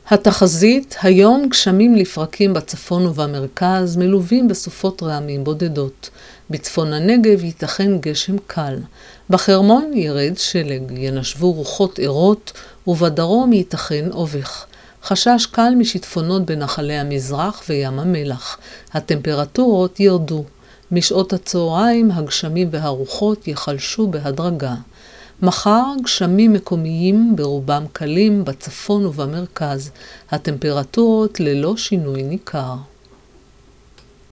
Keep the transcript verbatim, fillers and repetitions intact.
התחזית, היום גשמים לפרקים בצפון ובמרכז, מלווים בסופות רעמים בודדות. בצפון הנגב ייתכן גשם קל. בחרמון ירד שלג, ינשבו רוחות ערות, ובדרום ייתכן אובך. חשש קל משיטפונות בנחלי המזרח וים המלח. הטמפרטורות ירדו. משעות הצהריים הגשמים והרוחות יחלשו בהדרגה. מחר גשמים מקומיים ברובם קלים בצפון ובמרכז. הטמפרטורות ללא שינוי ניכר.